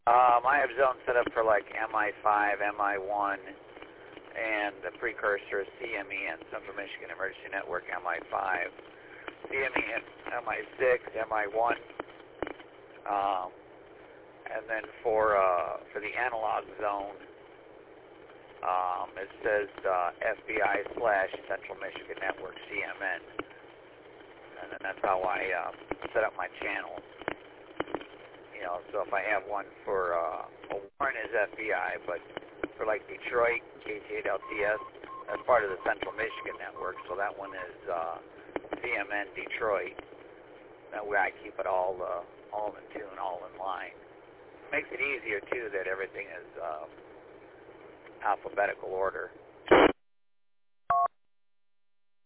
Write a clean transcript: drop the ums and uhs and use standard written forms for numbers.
I have zones set up for like MI5, MI1, and the precursor is CME and Central Michigan Emergency Network MI5, CME and MI6, MI1, and then for the analog zone, it says FBI/Central Michigan Network CMN, and then that's how I set up my channels. You know, so if I have one for Warren is FBI, but for like Detroit, KT8LTS, that's part of the Central Michigan Network, so that one is CMN Detroit. That way I keep it all in tune, all in line. Makes it easier too that everything is alphabetical order.